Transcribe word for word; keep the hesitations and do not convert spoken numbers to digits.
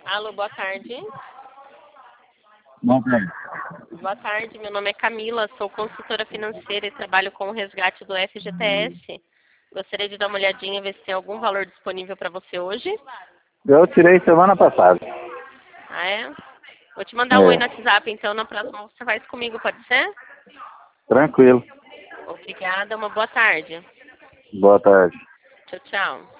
Alô, boa tarde. Boa tarde. Boa tarde, meu nome é Camila, sou consultora financeira e trabalho com o resgate do F G T S. Gostaria de dar uma olhadinha, ver se tem algum valor disponível para você hoje. Eu tirei semana passada. Ah, é? Vou te mandar um oi no É, WhatsApp, então na próxima você faz comigo, pode ser? tranquilo. Obrigada, uma boa tarde. Boa tarde. Tchau, tchau.